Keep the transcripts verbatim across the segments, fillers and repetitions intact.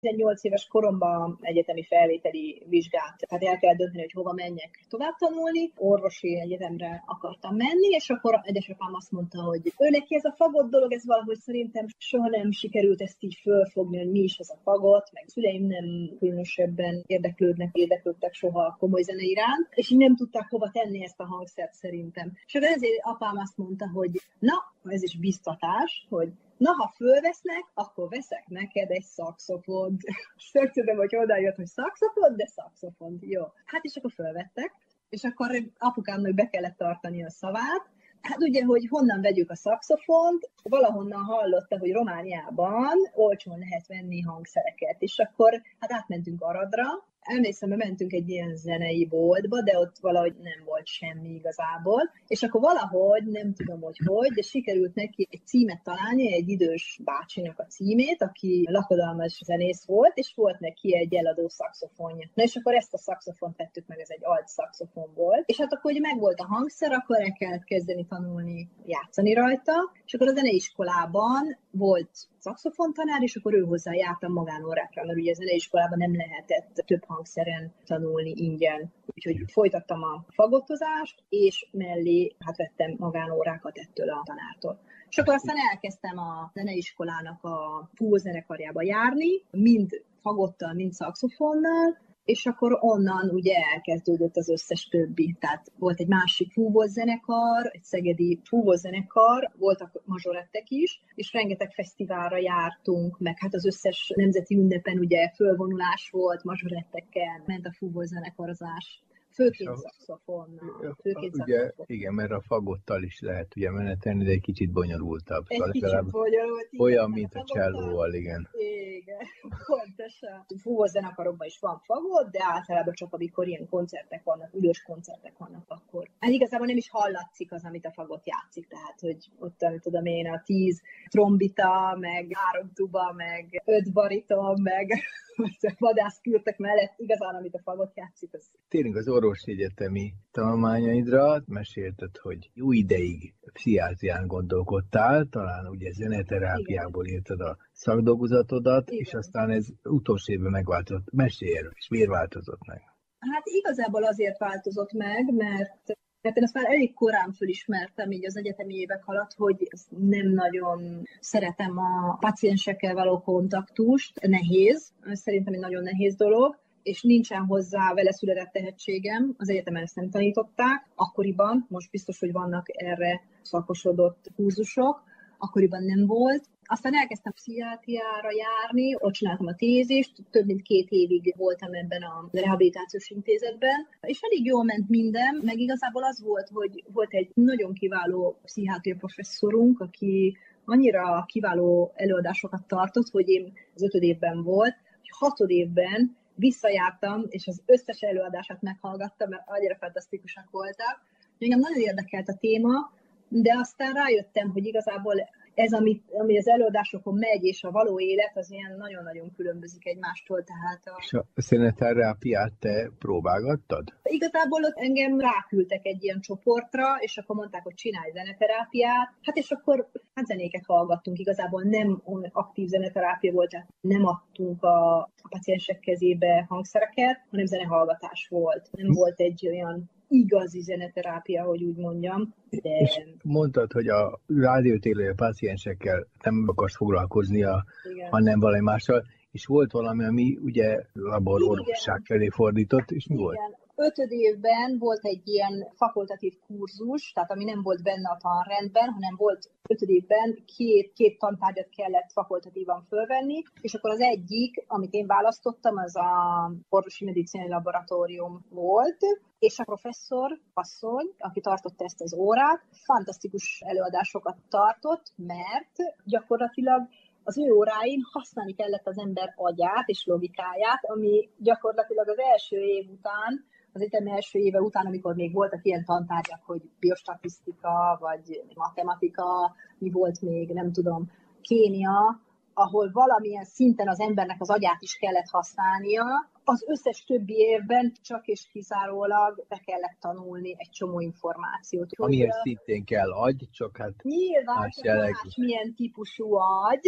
tizennyolc éves koromban egyetemi felvételi vizsgát, tehát el kell dönteni, hogy hova menjek tovább tanulni. Orvosi egyetemre akartam menni, és akkor édesapám azt mondta, hogy ő neki ez a fagott dolog, ez valahogy szerintem soha nem sikerült ezt így fölfogni, hogy mi is ez a fagott, meg szüleim nem különösebben érdeklődnek, érdeklődtek soha a komoly zene iránt, és így nem tudták hova tenni ezt a hangszert szerintem. És akkor ezért apám azt mondta, hogy na, ez is biztatás, hogy na, ha fölvesznek, akkor veszek neked egy szaxofont. Nem tudom, hogy honnan jött, hogy szaxofont, de szaxofont, jó. Hát és akkor fölvettek, és akkor apukámnak be kellett tartani a szavát. Hát ugye, hogy honnan vegyük a szaxofont, valahonnan hallotta, hogy Romániában olcsón lehet venni hangszereket, és akkor hát átmentünk Aradra. Emlékszem, mentünk egy ilyen zenei boltba, de ott valahogy nem volt semmi igazából, és akkor valahogy, nem tudom, hogy hogy, de sikerült neki egy címet találni, egy idős bácsinak a címét, aki lakodalmas zenész volt, és volt neki egy eladó szaxofonja. Na és akkor ezt a szaxofont vettük meg, ez egy alt szaxofon volt, és hát akkor, hogy megvolt a hangszer, akkor el kellett kezdeni tanulni, játszani rajta, és akkor a zeneiskolában volt szaxofontanár, és akkor ő hozzá jártam magánórákra, mert ugye a zeneiskolában nem lehetett több hangszeren tanulni ingyen. Úgyhogy folytattam a fagottozást, és mellé hát vettem magánórákat ettől a tanártól. És akkor aztán elkezdtem a zeneiskolának a fúvózenekarjába járni, mind fagottal, mind szaxofonnal, és akkor onnan ugye elkezdődött az összes többi. Tehát volt egy másik fúvózenekar, egy szegedi fúvózenekar, voltak mazsorettek is, és rengeteg fesztiválra jártunk, meg hát az összes nemzeti ünnepen ugye fölvonulás volt, mazsorettekkel, ment a fúvózenekarozás. Főként szaxofonnal. Főként ugye, szaxofon. igen, mert a fagottal is lehet ugye menetelni, de egy kicsit bonyolultabb. Egy kicsit bonyolult. Olyan, mint a csellóval, igen. Igen, pontosan. Fúvózenekarokban is van fagot, de általában csak amikor ilyen koncertek vannak, ülős koncertek vannak, akkor. Hát igazából nem is hallatszik az, amit a fagot játszik, tehát, hogy ott, amit tudom én, a tíz trombita, meg három tuba, meg öt bariton, meg vadászkürtek mellett igazán, amit a fagot játszik, az... Térjünk az orvosi egyetemi tanulmányaidra, mesélted, hogy jó ideig pszichiátrián gondolkodtál, talán ugye zeneterápiából írtad a szakdolgozatodat, igen. És aztán ez utolsó évben megváltozott. Mesélj erről, és miért változott meg? Hát igazából azért változott meg, mert mert én ezt már elég korán fölismertem így az egyetemi évek alatt, hogy nem nagyon szeretem a paciensekkel való kontaktust. Nehéz, szerintem egy nagyon nehéz dolog, és nincsen hozzá vele született tehetségem. Az egyetemen ezt nem tanították akkoriban, most biztos, hogy vannak erre szakosodott kurzusok, akkoriban nem volt. Aztán elkezdtem pszichiátriára járni, ott csináltam a tézist, több mint két évig voltam ebben a rehabilitációs intézetben, és elég jól ment minden, meg igazából az volt, hogy volt egy nagyon kiváló pszichiátria professzorunk, aki annyira kiváló előadásokat tartott, hogy én az ötöd évben volt, hogy hatod évben visszajártam, és az összes előadását meghallgattam, mert annyira fantasztikusak voltak. Engem nagyon érdekelt a téma, de aztán rájöttem, hogy igazából ez, ami, ami az előadásokon megy, és a való élet, az ilyen nagyon-nagyon különbözik egymástól. Tehát a... És a zeneterápiát te próbálgattad? Igazából ott engem ráküldtek egy ilyen csoportra, és akkor mondták, hogy csinálj zeneterápiát. Hát és akkor hát zenéket hallgattunk. Igazából nem aktív zeneterápia volt, tehát nem adtunk a, a paciensek kezébe hangszereket, hanem zenehallgatás volt. Nem hm. volt egy olyan igazi zeneterápia, hogy úgy mondjam. De... És mondtad, hogy a rádiótérő páciensekkel nem akarsz foglalkozni, a, hanem valami mással, és volt valami, ami ugye labororvosság felé fordított, és mi igen. volt? Ötöd évben volt egy ilyen fakultatív kurzus, tehát ami nem volt benne a tanrendben, hanem volt ötöd évben két, két tantárgyat kellett fakultatívan fölvenni, és akkor az egyik, amit én választottam, az a orvosi medicinai laboratórium volt, és a professzor, asszony, aki tartotta ezt az órát, fantasztikus előadásokat tartott, mert gyakorlatilag az ő óráin használni kellett az ember agyát és logikáját, ami gyakorlatilag az első év után, az egyetem első éve után, amikor még voltak ilyen tantárgyak, hogy biostatisztika, vagy matematika, mi volt még, nem tudom, kémia, ahol valamilyen szinten az embernek az agyát is kellett használnia, Az összes többi évben csak és kizárólag be kellett tanulni egy csomó információt. Amihez szintén kell agy, csak hát nyilván más jellegű. más milyen típusú agy.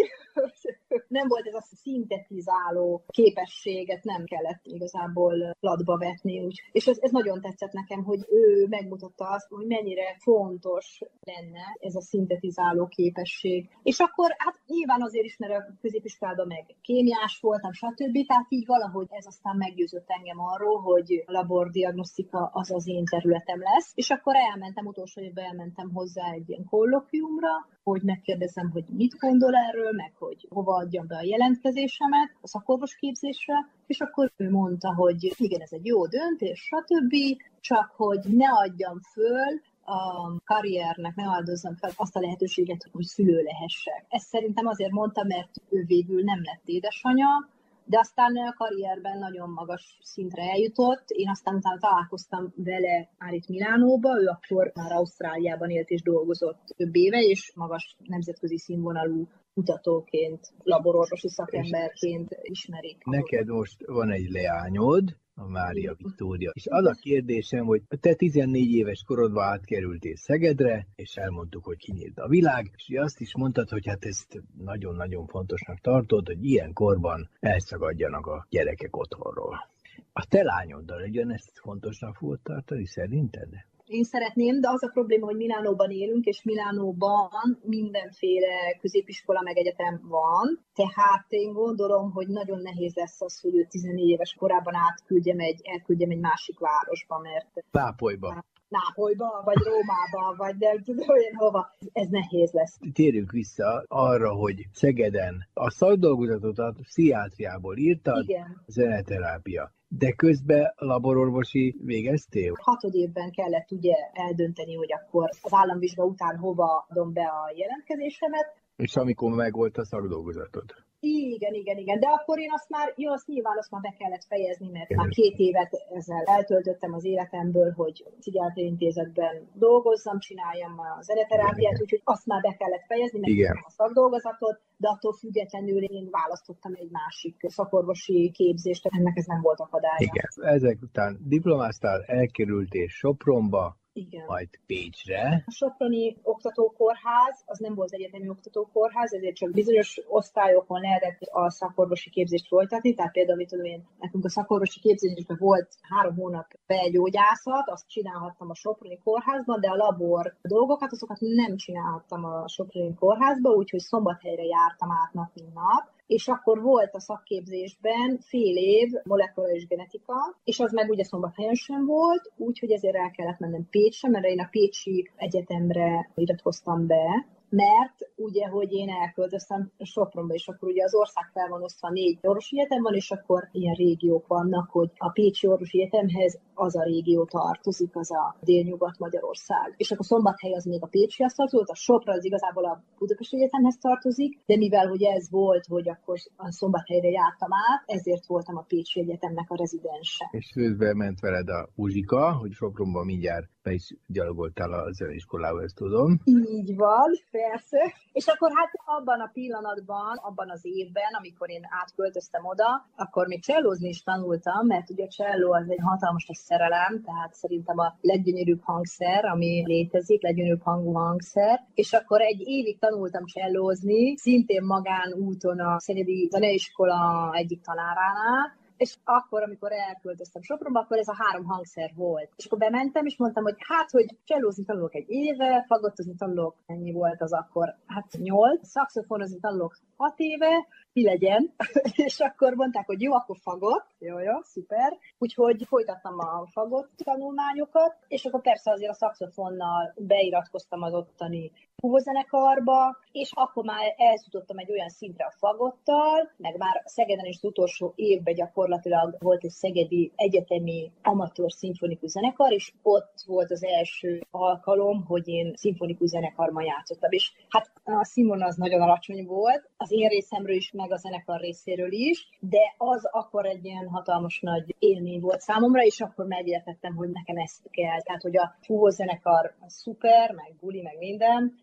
Nem volt ez a szintetizáló képességet, nem kellett igazából latba vetni. Úgy. És ez, ez nagyon tetszett nekem, hogy ő megmutatta azt, hogy mennyire fontos lenne ez a szintetizáló képesség. És akkor hát nyilván azért is, mert a középiskolában meg kémiás voltam, stb. Tehát így valahogy ez aztán meggyőzött engem arról, hogy a labordiagnosztika az az én területem lesz. És akkor elmentem, utolsó évben elmentem hozzá egy ilyen kollokviumra, hogy megkérdezem, hogy mit gondol erről, meg hogy hova adjam be a jelentkezésemet a szakorvos képzésre, és akkor ő mondta, hogy igen, ez egy jó döntés, stb., csak hogy ne adjam föl a karriernek, ne áldozzam fel azt a lehetőséget, hogy szülő lehessek. Ezt szerintem azért mondta, mert ő végül nem lett édesanya, de aztán a karrierben nagyon magas szintre eljutott. Én aztán utána találkoztam vele már itt Milánóba, ő akkor már Ausztráliában élt és dolgozott több éve, és magas nemzetközi színvonalú kutatóként, labororvosi szakemberként ismerik. Neked most van egy leányod, a Mária Viktória. És az a kérdésem, hogy te tizennégy éves korodban átkerültél Szegedre, és elmondtuk, hogy kinyílt a világ, és azt is mondtad, hogy hát ezt nagyon-nagyon fontosnak tartod, hogy ilyen korban elszagadjanak a gyerekek otthonról. A te lányoddal ugyanezt fontosnak fogod tartani, szerinted? Én szeretném, de az a probléma, hogy Milánóban élünk, és Milánóban mindenféle középiskola meg egyetem van, tehát én gondolom, hogy nagyon nehéz lesz az, hogy ő tizennégy éves korában átküldjem egy, elküldjem egy másik városba, mert... Nápolyba. Nápolyba, vagy Rómába, vagy nem tudom olyan hova. Ez nehéz lesz. Térjünk vissza arra, hogy Szegeden a szakdolgozatot a pszichiátriából írtad, igen. Zeneterápia. De közben labororvosi végeztél? Hatod évben kellett ugye eldönteni, hogy akkor az államvizsga után hova adom be a jelentkezésemet. És amikor megvolt a szakdolgozatod? Igen, igen, igen. De akkor én azt már, jó, azt nyilván azt már be kellett fejezni, mert már két évet ezzel eltöltöttem az életemből, hogy pszichiátriai intézetben dolgozzam, csináljam a zeneterápiát, úgyhogy azt már be kellett fejezni, mert a szakdolgozatot, de attól függetlenül én választottam egy másik szakorvosi képzést, ennek ez nem volt akadálya. Igen. Ezek után diplomáztál, elkerültél Sopronba, igen. Majd Pécsre. A soproni oktatókórház, az nem volt egyetemi oktatókórház, ezért csak bizonyos osztályokon lehetett a szakorvosi képzést folytatni, tehát például, mit tudom én, nekünk a szakorvosi képzésben volt három hónap begyógyászat, azt csinálhattam a soproni kórházban, de a labor dolgokat, azokat nem csinálhattam a soproni kórházban, úgyhogy Szombathelyre jártam át nap, mint nap, és akkor volt a szakképzésben fél év molekula és genetika, és az meg ugye Szombathelyen sem volt, úgyhogy ezért el kellett mennem Pécsre, mert én a Pécsi Egyetemre iratkoztam be, mert ugye, hogy én elköltöztem Sopronba, és akkor ugye az ország fel van osztva, négy orvosi egyetem van, és akkor ilyen régiók vannak, hogy a Pécsi Orvosi Egyetemhez az a régió tartozik, az a Délnyugat-Magyarország. És akkor Szombathely az még a Pécsihez tartozott, a Sopron az igazából a Budapesti Egyetemhez tartozik, de mivel hogy ez volt, hogy akkor a Szombathelyre jártam át, ezért voltam a Pécsi Egyetemnek a rezidense. És főzbe ment veled a Uzsika, hogy Sopronban mindjárt be is gyalogoltál a zeneiskolába, ezt tudom. Így van, persze. És akkor hát abban a pillanatban, abban az évben, amikor én átköltöztem oda, akkor még csellózni is tanultam, mert ugye a cselló az egy hatalmas szerelem, tehát szerintem a leggyönyörűbb hangszer, ami létezik, leggyönyörűbb hangú hangszer. És akkor egy évig tanultam csellózni, szintén magánúton a Szegedi Zeneiskola egyik tanáránál, és akkor, amikor elköltöztem Sopronba, akkor ez a három hangszer volt. És akkor bementem, és mondtam, hogy hát, hogy csellózni tanulok egy éve, fagottozni tanulok, ennyi volt az akkor, hát nyolc, szaxofonozni tanulok hat éve, mi legyen. És akkor mondták, hogy jó, akkor fagott, jó, jó, szuper. Úgyhogy folytattam a fagott tanulmányokat, és akkor persze azért a szaxofonnal beiratkoztam az ottani fúvózenekarba, és akkor már eljutottam egy olyan szintre a fagottal, meg már Szegeden is az utolsó évben gyakorlatilag volt egy szegedi egyetemi amatőr szimfonikus zenekar, és ott volt az első alkalom, hogy én szimfonikus zenekarban játszottam. És hát a színvonal az nagyon alacsony volt, az én részemről is, meg a zenekar részéről is, de az akkor egy ilyen hatalmas nagy élmény volt számomra, és akkor megértettem, hogy nekem ezt kell. Tehát, hogy a fúvózenekar szuper, meg buli, meg minden,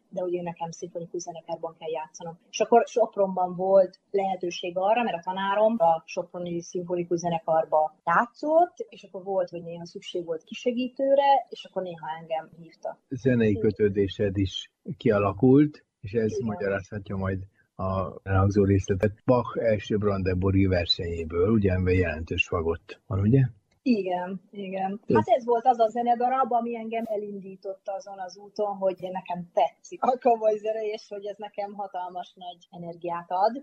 de ugye nekem szimfonikus zenekarban kell játszanom. És akkor Sopronban volt lehetőség arra, mert a tanárom a soproni szimfonikus zenekarba játszott, és akkor volt, hogy néha szükség volt kisegítőre, és akkor néha engem hívta. Zenei kötődésed is kialakult, és ez Igen. magyarázhatja majd a elhangzó részletet Bach első Brandenburgi versenyéből, ugye, amiben jelentős fagott van, ugye? Igen, igen. Hát ez volt az a zenedarab, ami engem elindított azon az úton, hogy nekem tetszik a komoly zene, és hogy ez nekem hatalmas nagy energiát ad.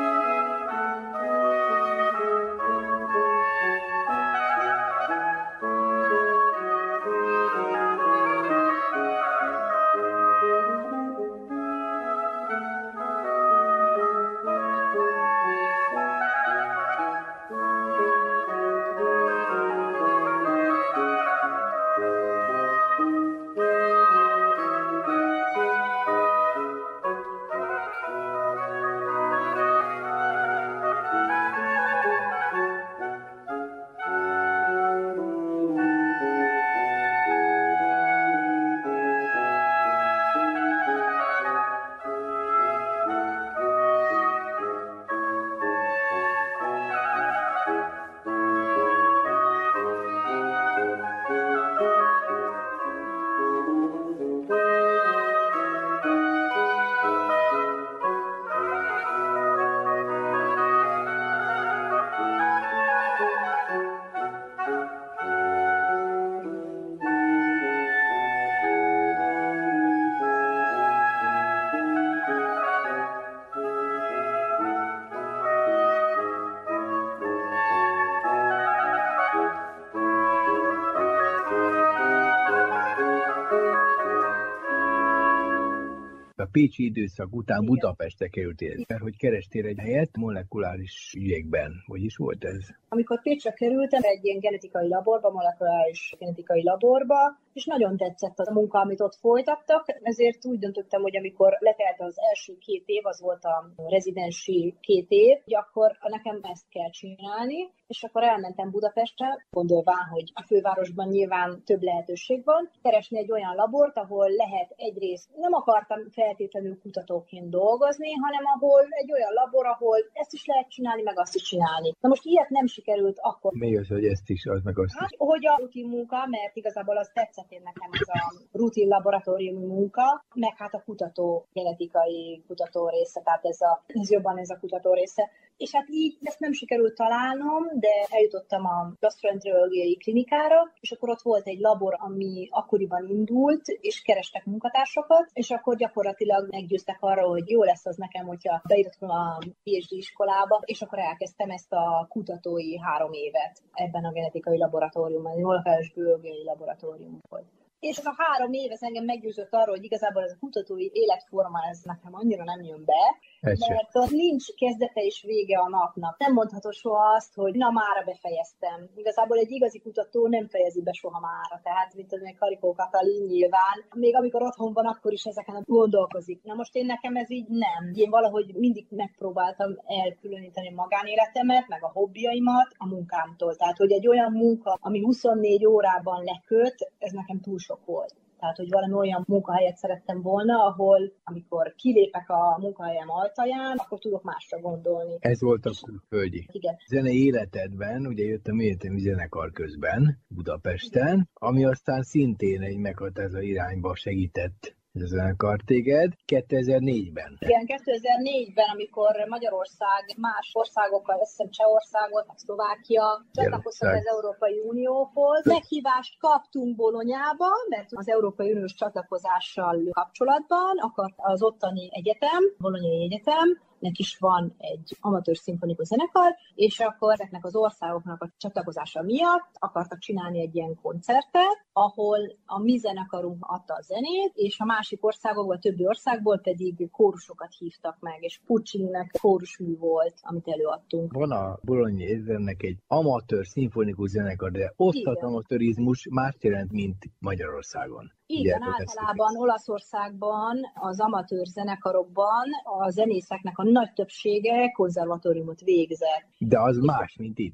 A pécsi időszak után Igen. Budapestre kerültél, mert hogy kerestél egy helyet molekuláris ügyekben. Hogy is volt ez? Amikor Pécsre kerültem, egy ilyen genetikai laborba, molekuláris genetikai laborba, és nagyon tetszett az a munka, amit ott folytattak, ezért úgy döntöttem, hogy amikor letelt az első két év, az volt a rezidensi két év, hogy akkor nekem ezt kell csinálni, és akkor elmentem Budapestre, gondolván, hogy a fővárosban nyilván több lehetőség van, keresni egy olyan labort, ahol lehet egyrészt, nem akartam feltétlenül kutatóként dolgozni, hanem ahol egy olyan labor, ahol ezt is lehet csinálni, meg azt is csinálni. Na most ilyet nem sikerült akkor. Mi az, hogy ezt is, az meg azt hát, is? Hogy a rutin munka, mert igazából az tetszett én nekem ez a rutin laboratóriumi munka, meg hát a kutató, genetikai kutató része, tehát ez, a, ez jobban ez a kutató része. És hát így ezt nem sikerült találnom, de eljutottam a gastroenterológiai klinikára, és akkor ott volt egy labor, ami akkoriban indult, és kerestek munkatársakat, és akkor gyakorlatilag meggyőztek arra, hogy jó lesz az nekem, hogyha beírtam a PhD iskolába, és akkor elkezdtem ezt a kutatói három évet ebben a genetikai laboratóriumban, egy molekuláris biológiai laboratórium volt. És ez a három év ez engem meggyőzött arról, hogy igazából ez a kutatói életforma ez nekem annyira nem jön be, mert ott nincs kezdete és vége a napnak. Nem mondhatod soha azt, hogy na mára befejeztem. Igazából egy igazi kutató nem fejezi be soha mára. Tehát, mint az Karikó Katalin nyilván, még amikor otthon van, akkor is ezeken gondolkozik. Na most én nekem ez így nem. Én valahogy mindig megpróbáltam elkülöníteni a magánéletemet, meg a hobbiaimat a munkámtól. Tehát, hogy egy olyan munka, ami huszonnégy órában leköt, ez nekem túl sok volt. Tehát, hogy valami olyan munkahelyet szerettem volna, ahol amikor kilépek a munkahelyem ajtaján, akkor tudok másra gondolni. Ez volt a külföldi. Igen. Zenei életedben, ugye jött a Műegyetemi Zenekar közben, Budapesten, ami aztán szintén egy meghatározó irányba segített ez a zenekar téged, kétezer-négyben. Igen, kétezer-négyben, amikor Magyarország más országokkal, azt hiszem Csehországot, meg Szlovákia csatlakoztak az Európai Unióhoz. Meghívást kaptunk Bolonyába, mert az Európai Uniós csatlakozással kapcsolatban akart az ottani egyetem, Bolonyai Egyetem, nek is van egy amatőr szimfonikus zenekar, és akkor ezeknek az országoknak a csatlakozása miatt akartak csinálni egy ilyen koncertet, ahol a mi zenekarunk adta a zenét, és a másik országokból, a többi országból pedig kórusokat hívtak meg, és Puccininek kórusmű volt, amit előadtunk. Van a Bolonyai Egyetemnek egy amatőr szimfonikus zenekar, de osztott amatőrizmus más jelent, mint Magyarországon. Igen, általában Olaszországban, az amatőr zenekarokban a zenészeknek a nagy többsége konzervatóriumot végzett. De az más, mint itt.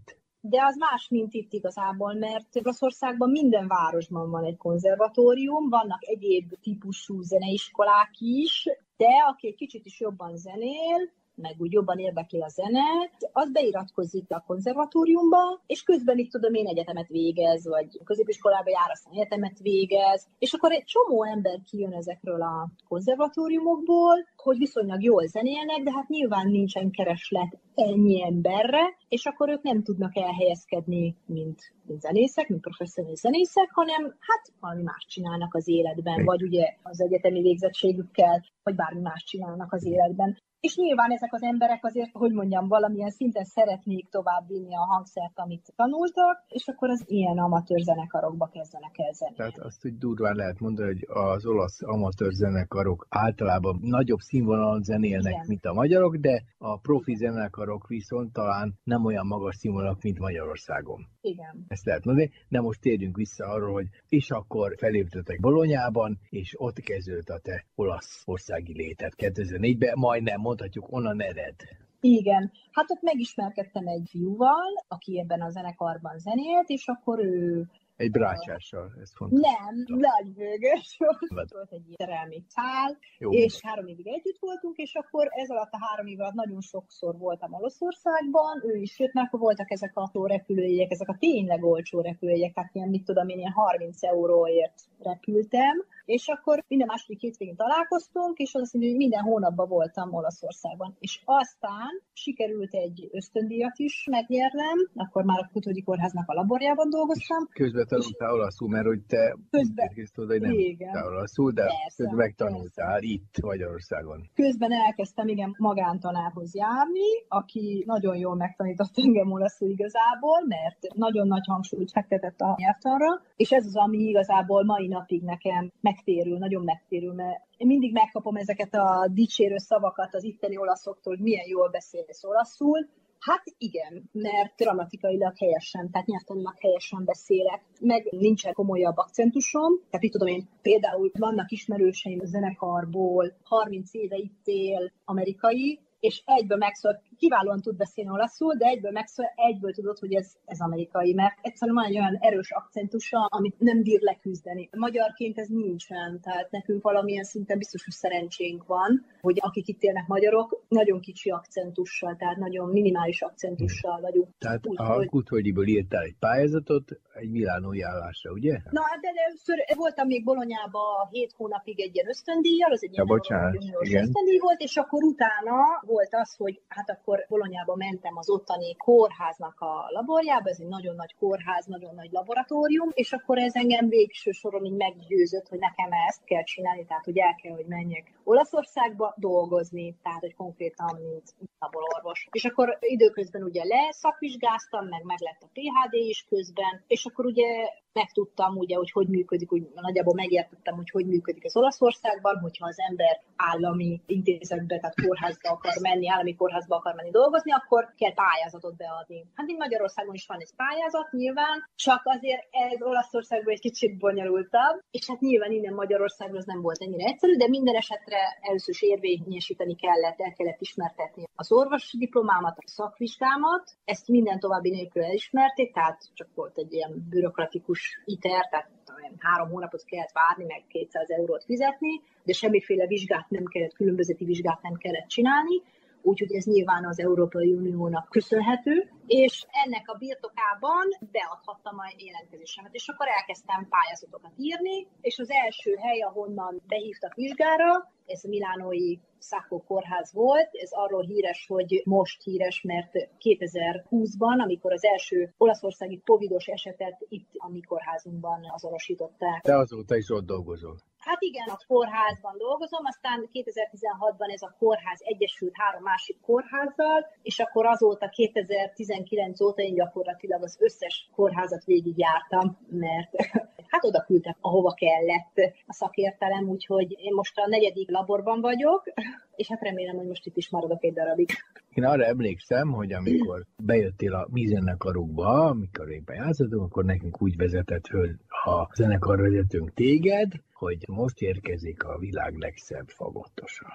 de az más, mint itt igazából, mert Olaszországban minden városban van egy konzervatórium, vannak egyéb típusú zeneiskolák is, de aki egy kicsit is jobban zenél, meg úgy jobban érdekli a zene, az beiratkozik a konzervatóriumba, és közben itt tudom én egyetemet végez, vagy középiskolába jár, aztán egyetemet végez, és akkor egy csomó ember kijön ezekről a konzervatóriumokból, hogy viszonylag jól zenélnek, de hát nyilván nincsen kereslet ennyi emberre, és akkor ők nem tudnak elhelyezkedni, mint, mint zenészek, mint professzionális zenészek, hanem hát valami más csinálnak az életben, vagy ugye az egyetemi végzettségükkel, vagy bármi más csinálnak az életben. És nyilván ezek az emberek azért, hogy mondjam, valamilyen szinten szeretnék továbbvinni a hangszert, amit tanultak, és akkor az ilyen amatőr zenekarokba kezdenek el zenélni. Tehát azt úgy durván lehet mondani, hogy az olasz amatőr zenekarok általában nagyobb színvonalon zenélnek, igen, mint a magyarok, de a profi zenekarok viszont talán nem olyan magas színvonalak, mint Magyarországon. Igen. Ezt lehet mondani, de most térjünk vissza arról, hogy és akkor feléptetek Bolonyában, és ott kezdődött a te olasz országi léted kétezer-négyben, majdnem mondhatjuk, onnan ered. Igen. Hát ott megismerkedtem egy fiúval, aki ebben a zenekarban zenélt, és akkor ő... Egy brácsással, ez fontos. Nem, nagyvőgös volt. Volt egy szerelmi szál, jó, és minden. Három évig együtt voltunk, és akkor ez alatt a három év alatt nagyon sokszor voltam Olaszországban, ő is jött, mert akkor voltak ezek a repülőjegyek, ezek a tényleg olcsó repülőjegyek, tehát ilyen, mit tudom én, ilyen harminc euróért repültem, és akkor minden második hétvégén találkoztunk, és az azt mondja, hogy minden hónapban voltam Olaszországban. És aztán sikerült egy ösztöndíjat is megnyernem, akkor már a Kutódi Kórháznak a laborjában dolgoztam. És közben tanultál olaszul, mert hogy te közben, oda, hogy nem tanultál olaszul, de persze, közben megtanultál persze. Itt Magyarországon. Közben elkezdtem igen magántanárhoz járni, aki nagyon jól megtanított engem olaszul igazából, mert nagyon nagy hangsúlyt fektetett a nyelvtanra, és ez az, ami igazából mai napig nekem megtérül, nagyon megtérül, mert én mindig megkapom ezeket a dicsérő szavakat az itteni olaszoktól, hogy milyen jól beszélsz olaszul. Hát igen, mert grammatikailag helyesen, tehát nyelvtanilag helyesen beszélek, meg nincsen komolyabb akcentusom. Tehát itt tudom én, például vannak ismerőseim a zenekarból, harminc éve itt él amerikai, és egyből megszól, kiválóan tud beszélni olaszul, de egyből megszól, egyből tudod, hogy ez, ez amerikai, mert egyszerűen van egy olyan erős akcentusa, amit nem bír leküzdeni. Magyarként ez nincsen, tehát nekünk valamilyen szinten biztos, hogy szerencsénk van, hogy akik itt élnek magyarok, nagyon kicsi akcentussal, tehát nagyon minimális akcentussal vagyunk. Tehát úgy, a Kutvölgyiből írtál egy pályázatot, egy milánói állásra, ugye? Na, de először voltam még Bolonyában hét hónapig egy ilyen ösztöndíjjal, az egy ilyen ja, ösztöndíj volt, és akkor utána volt az, hogy hát akkor Bolonyába mentem az ottani kórháznak a laborjába, ez egy nagyon nagy kórház, nagyon nagy laboratórium, és akkor ez engem végső soron így meggyőzött, hogy nekem ezt kell csinálni, tehát hogy el kell, hogy menjek Olaszországba dolgozni, tehát hogy konkrétan, mint labororvos. És akkor időközben ugye leszakvizsgáztam, meg meg lett a pé há dé is közben, és akkor ugye megtudtam, ugye, hogy hogy működik, úgy nagyjából megértettem, hogy hogy működik az Olaszországban, hogyha az ember állami intézetbe, tehát kórházba akar menni, állami kórházba akar menni dolgozni, akkor kell pályázatot beadni. Hát így Magyarországon is van egy pályázat, nyilván, csak azért ez Olaszországban egy kicsit bonyolultabb, és hát nyilván innen Magyarországon az nem volt ennyire egyszerű, de minden esetre először is érvényesíteni kellett, el kellett ismertetni az orvosi diplomámat, a szakvizsgámat, ezt minden további nélkül elismerték, tehát csak volt egy ilyen bürokratikus iter, tehát három hónapot kellett várni, meg kétszáz eurót fizetni, de semmiféle vizsgát nem kellett, különbözeti vizsgát nem kellett csinálni, úgyhogy ez nyilván az Európai Uniónak köszönhető, és ennek a birtokában beadhattam a jelentkezésemet, és akkor elkezdtem pályázatokat írni, és az első hely, ahonnan behívtak vizsgára, ez a milánói Sacco kórház volt, ez arról híres, hogy most híres, mert kétezer-húszban, amikor az első olaszországi covidos esetet itt a mi kórházunkban azonosították. Te azóta is ott dolgozol. Hát igen, a kórházban dolgozom, aztán kétezer-tizenhatban ez a kórház egyesült három másik kórházzal, és akkor azóta kétezer-tizenkilenc óta én gyakorlatilag az összes kórházat végigjártam, mert hát oda küldtek, ahova kellett a szakértelem, úgyhogy én most a negyedik laborban vagyok, és hát remélem, hogy most itt is maradok egy darabig. Én arra emlékszem, hogy amikor bejöttél a mi zenekarukba, amikor én pályáztatunk, akkor nekünk úgy vezetett föl a zenekarvezetőnk téged, hogy most érkezik a világ legszebb fagottosa.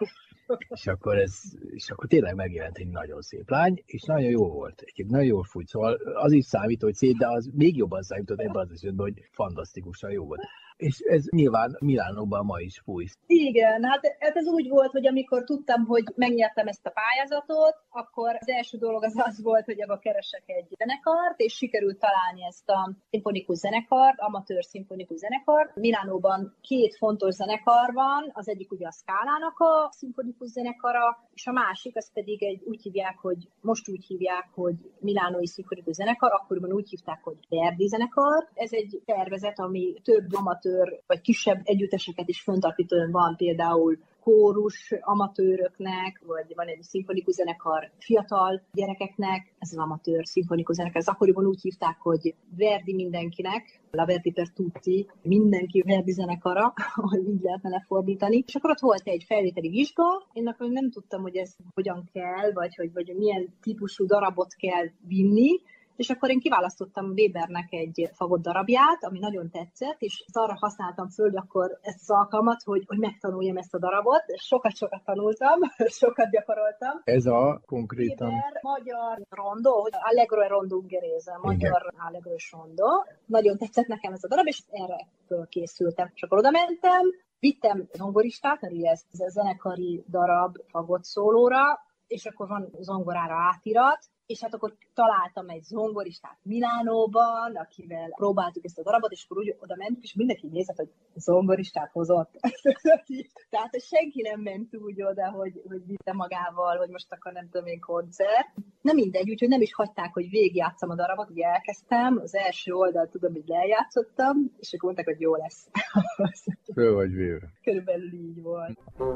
és, akkor ez, és akkor tényleg megjelent egy nagyon szép lány, és nagyon jó volt. Egyébként nagyon jól fújt, szóval az is számít, hogy szép, de az még jobban számított ebben az esetben, hogy fantasztikusan jó volt. És ez nyilván Milánóban ma is fújsz. Igen, hát ez úgy volt, hogy amikor tudtam, hogy megnyertem ezt a pályázatot, akkor az első dolog az az volt, hogy abba keresek egy zenekart, és sikerült találni ezt a szimfonikus zenekart, amatőr szimfonikus zenekart. Milánóban két fontos zenekar van, az egyik ugye a Scala-nak a szimfonikus zenekara, és a másik, az pedig egy, úgy hívják, hogy most úgy hívják, hogy Milánói szimfonikus zenekar, akkoriban úgy hívták, hogy Verdi zenekar. Ez egy szervezet, ami több amatőr vagy kisebb együtteseket is föntartít, van például kórus amatőröknek, vagy van egy szimfonikus zenekar fiatal gyerekeknek, ez az amatőr szimfonikus zenekar. Ez akkoriban úgy hívták, hogy Verdi mindenkinek, La Verdi per tutti, mindenki Verdi zenekara, hogy így lehetne lefordítani. És akkor ott volt egy felvételi vizsga, én akkor nem tudtam, hogy ez hogyan kell, vagy hogy vagy milyen típusú darabot kell vinni, és akkor én kiválasztottam Webernek egy fagott darabját, ami nagyon tetszett, és arra használtam föl, hogy akkor ezt az alkalmat, hogy, hogy megtanuljam ezt a darabot. Sokat-sokat tanultam, sokat gyakoroltam. Ez a konkrétan... Weber, magyar rondo, Allegro e rondo ungherese, magyar Allegro és rondo. Nagyon tetszett nekem ez a darab, és erre fölkészültem. És akkor oda mentem, vittem zongoristát, mert ugye ez a zenekari darab fagott szólóra, és akkor van zongorára átirat, és hát akkor találtam egy zongoristát Milánóban, akivel próbáltuk ezt a darabot, és akkor úgy oda mentünk, és mindenki nézett, hogy zongoristát hozott. Tehát senki nem ment úgy oda, hogy, hogy vitte magával, hogy most akkor nem tudom én koncert. Nem mindegy, úgyhogy nem is hagyták, hogy végigjátszam a darabot, ugye elkezdtem, az első oldalt tudom, hogy lejátszottam, és akkor mondták, hogy jó lesz. Föl vagy véve. Körülbelül így volt.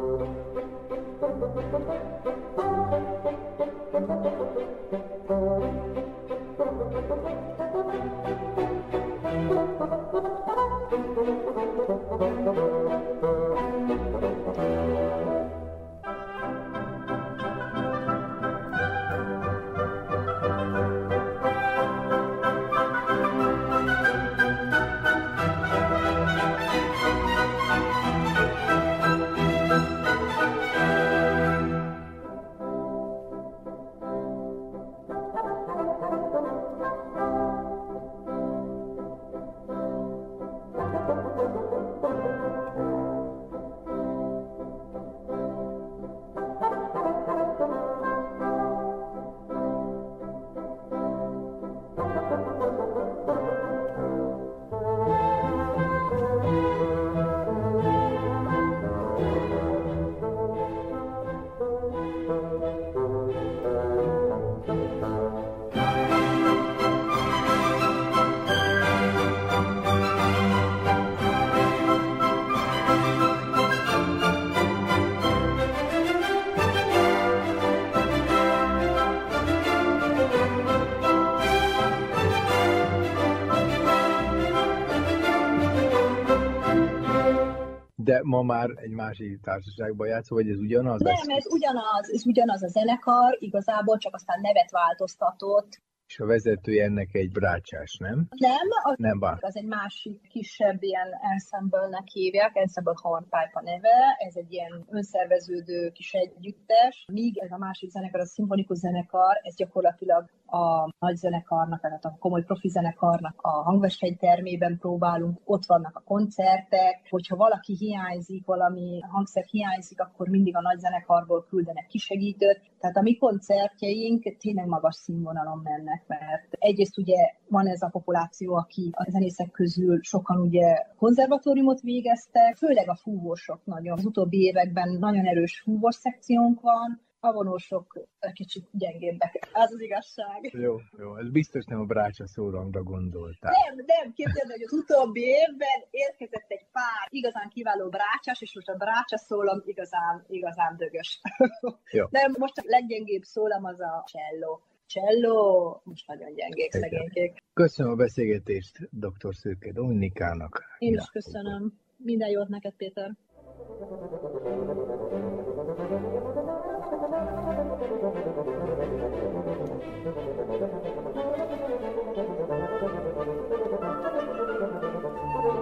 De ma már egy másik társaságban játszol, vagy ez ugyanaz? Nem, ez ugyanaz, ez ugyanaz a zenekar, igazából csak aztán nevet változtatott. És a vezetője ennek egy brácsás, nem? Nem, az, nem bár. Az egy másik, kisebb ilyen ensemble-nek hívják, Ensemble Hornpipe a neve, ez egy ilyen önszerveződő kis együttes, míg ez a másik zenekar, a szimfonikus zenekar, ez gyakorlatilag a nagy zenekarnak, tehát a komoly profi zenekarnak a hangversenytermében próbálunk, ott vannak a koncertek, hogyha valaki hiányzik, valami hangszer hiányzik, akkor mindig a nagy zenekarból küldenek kisegítőt, tehát a mi koncertjeink tényleg magas színvonalon mennek, mert egyrészt ugye van ez a populáció, aki a zenészek közül sokan ugye konzervatóriumot végeztek, főleg a fúvósok nagyon. Az utóbbi években nagyon erős fúvós szekciónk van, a vonósok kicsit gyengébbek. Ez az igazság. Jó, jó. Ez biztos nem a brácsa szólamra gondoltál. Nem, nem. Képzeld, hogy az utóbbi évben érkezett egy pár igazán kiváló brácsás, és most a brácsa szólam igazán, igazán dögös. Jó. De most a leggyengébb szólam az a cselló. Cselló, most nagyon gyengék, szegénykék. Köszönöm a beszélgetést dr. Szőke Dominikának. Én is köszönöm. Minden jót neked, Péter.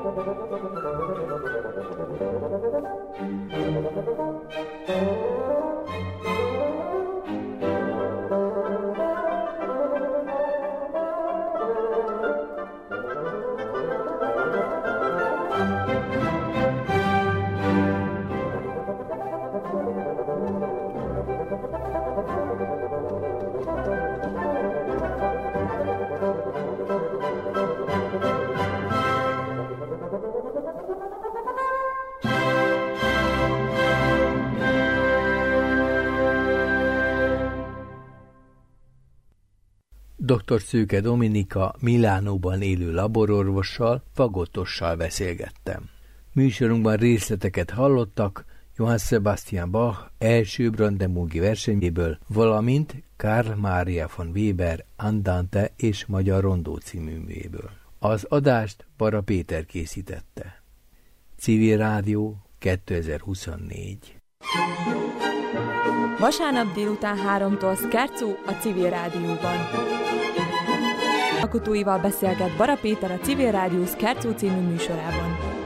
Thank you. doktor Szőke Dominika Milánóban élő labororvossal, fagottossal beszélgettem. Műsorunkban részleteket hallottak Johann Sebastian Bach első Brandenburgi versenyéből, valamint Karl Maria von Weber Andante és Magyar Rondó című művéből. Az adást Bara Péter készítette. Civil Rádió kétezer-huszonnégy. Vasárnap délután háromtól Scherzo a Civil Rádióban. Alkotóival beszélget Bara Péter a Civil Rádió Scherzo című műsorában.